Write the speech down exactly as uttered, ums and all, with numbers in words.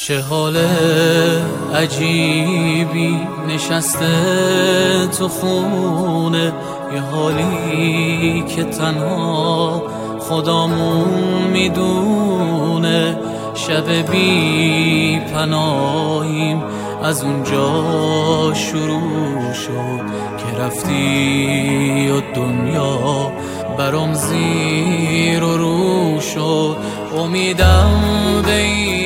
چه حال عجیبی نشسته تو خونه، یه حالی که تنها خدامون میدونه. شب بی پناهیم از اونجا شروع شد که رفتی و دنیا برام زیر و رو شد. امیدم به